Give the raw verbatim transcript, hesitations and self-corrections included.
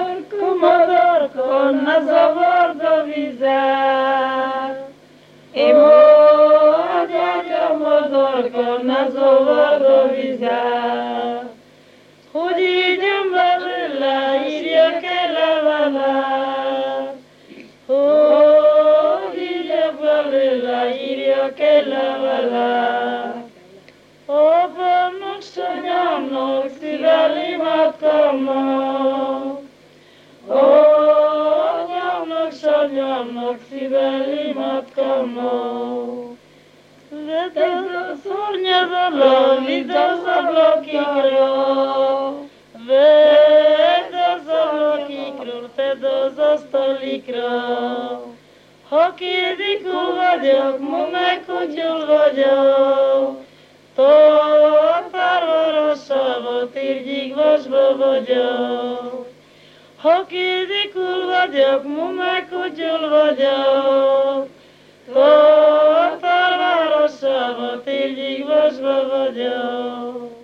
Komodorko, ne zavard a vizet. Én mondja, Komodorko, ne zavard a vizet. Hogy ígyom belőle, írjak egy levelet. Hogy ígyom belőle, írjak egy levelet. Apámnak, anyámnak, szívvel imádkoznak. Anyámnak, anyámnak, szívvel imádkoznak. Vedd a szornyedelem, vidd az ablakikra. Vedd az ablakikról, tedd az asztalikra. Ha kérdik, hol vagyok, mondd meg, hogy hol vagyok. Tatárvárosában, Térgyilvasban vagyok. Ha kérdik, hol vagyok, mondd meg, hogy hol vagyok. Tatárvárosában, Térgyilvasban vagyok.